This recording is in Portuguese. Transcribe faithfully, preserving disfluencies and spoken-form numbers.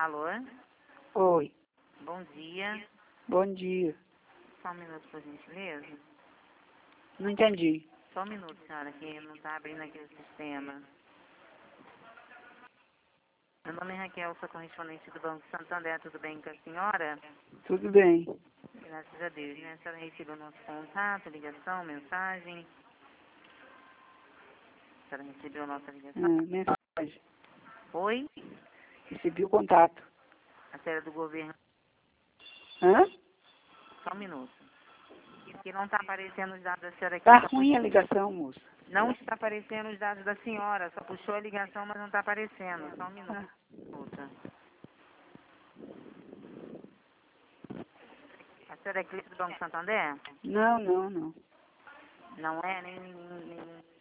Alô? Oi, Bom dia. bom dia. Só um minuto, por gentileza. Não entendi. Só um minuto, senhora, que não está abrindo aqui o sistema. Meu nome é Raquel, sou correspondente do Banco Santander. Tudo bem com a senhora? Tudo bem. Graças a Deus, né? A senhora recebeu nosso contato, ligação, mensagem? A senhora recebeu nossa Ah, ligação? mensagem. Oi? Recebi o contato. A senhora é do governo? Hã? Só um minuto. Porque não está aparecendo os dados da senhora aqui. Tá ruim a ligação, moça. Não está aparecendo os dados da senhora. Só puxou a ligação, mas não está aparecendo. Só um minuto. Ah, Escuta. A senhora é cliente do Banco Santander? não, não, não. Não é? Nem, nem, nem